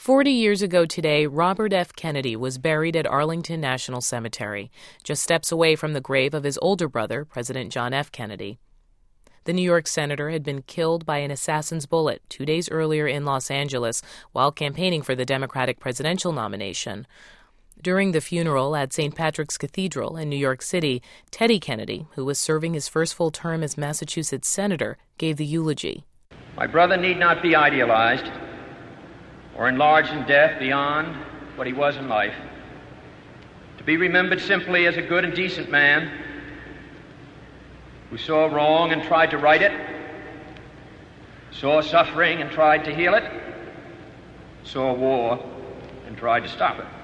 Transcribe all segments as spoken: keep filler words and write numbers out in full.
Forty years ago today, Robert F. Kennedy was buried at Arlington National Cemetery, just steps away from the grave of his older brother, President John F. Kennedy. The New York senator had been killed by an assassin's bullet two days earlier in Los Angeles while campaigning for the Democratic presidential nomination. During the funeral at Saint Patrick's Cathedral in New York City, Teddy Kennedy, who was serving his first full term as Massachusetts senator, gave the eulogy. My brother need not be idealized or enlarged in death beyond what he was in life. To be remembered simply as a good and decent man who saw wrong and tried to right it, saw suffering and tried to heal it, saw war and tried to stop it.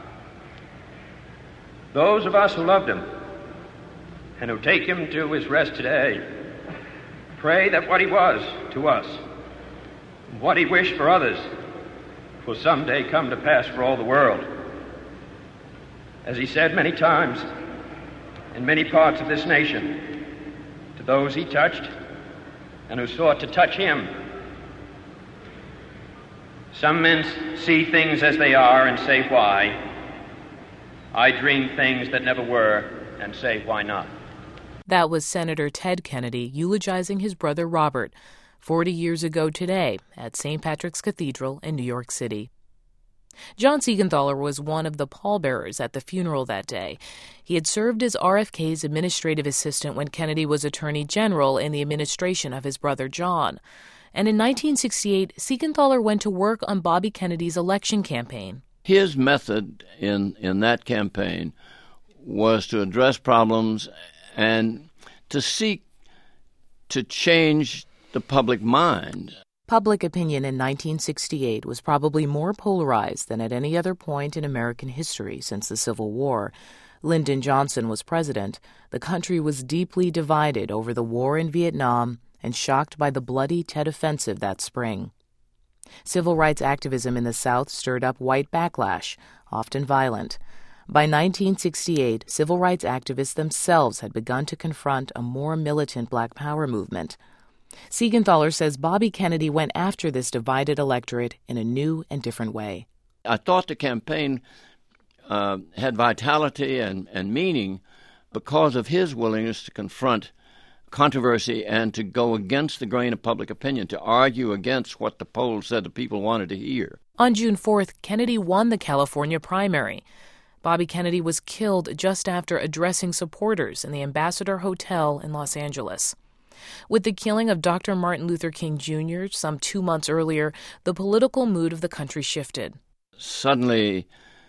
Those of us who loved him and who take him to his rest today pray that what he was to us, what he wished for others, will someday come to pass for all the world. As he said many times in many parts of this nation, to those he touched and who sought to touch him, some men see things as they are and say, why? I dream things that never were and say, why not? That was Senator Ted Kennedy eulogizing his brother Robert forty years ago today at Saint Patrick's Cathedral in New York City. John Siegenthaler was one of the pallbearers at the funeral that day. He had served as R F K's administrative assistant when Kennedy was Attorney General in the administration of his brother John. And in nineteen sixty-eight, Siegenthaler went to work on Bobby Kennedy's election campaign. His method in, in that campaign was to address problems and to seek to change the public mind. Public opinion in nineteen sixty-eight was probably more polarized than at any other point in American history since the Civil War. Lyndon Johnson was president. The country was deeply divided over the war in Vietnam and shocked by the bloody Tet Offensive that spring. Civil rights activism in the South stirred up white backlash, often violent. By nineteen sixty-eight, civil rights activists themselves had begun to confront a more militant Black Power movement. Siegenthaler says Bobby Kennedy went after this divided electorate in a new and different way. I thought the campaign uh, had vitality and, and meaning because of his willingness to confront controversy and to go against the grain of public opinion, to argue against what the polls said the people wanted to hear. On June fourth, Kennedy won the California primary. Bobby Kennedy was killed just after addressing supporters in the Ambassador Hotel in Los Angeles. With the killing of Doctor Martin Luther King Junior some two months earlier, the political mood of the country shifted. Suddenly,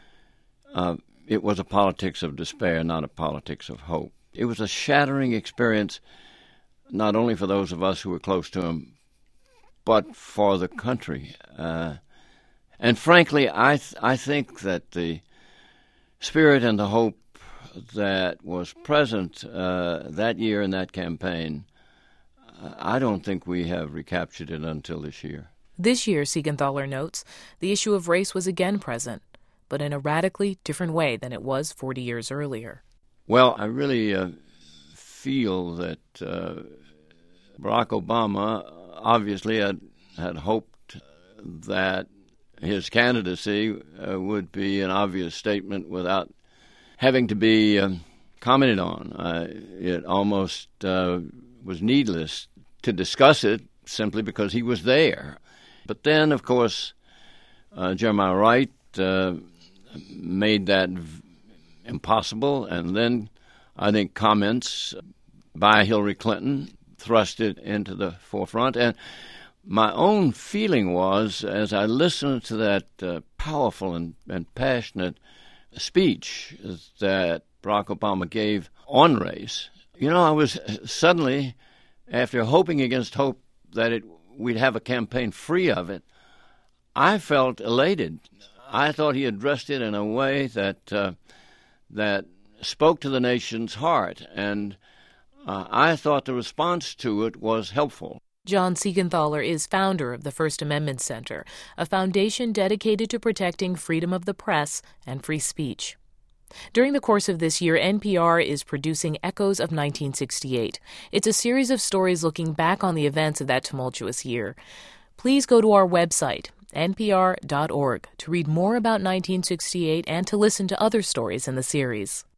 uh, it was a politics of despair, not a politics of hope. It was a shattering experience, not only for those of us who were close to him, but for the country. Uh, and frankly, I th- I think that the spirit and the hope that was present uh, that year in that campaign, I don't think we have recaptured it until this year. This year, Siegenthaler notes, the issue of race was again present, but in a radically different way than it was forty years earlier. Well, I really uh, feel that uh, Barack Obama obviously had, had hoped that his candidacy uh, would be an obvious statement without having to be um, commented on. Uh, it almost uh, was needless to discuss it simply because he was there. But then, of course, uh, Jeremiah Wright uh, made that v- impossible, and then I think comments by Hillary Clinton thrust it into the forefront. And my own feeling was, as I listened to that uh, powerful and, and passionate speech that Barack Obama gave on race, you know, I was suddenly, after hoping against hope that it we'd have a campaign free of it, I felt elated. I thought he addressed it in a way that uh, that spoke to the nation's heart, and uh, I thought the response to it was helpful. John Siegenthaler is founder of the First Amendment Center, a foundation dedicated to protecting freedom of the press and free speech. During the course of this year, N P R is producing Echoes of nineteen sixty-eight. It's a series of stories looking back on the events of that tumultuous year. Please go to our website, N P R dot org, to read more about nineteen sixty-eight and to listen to other stories in the series.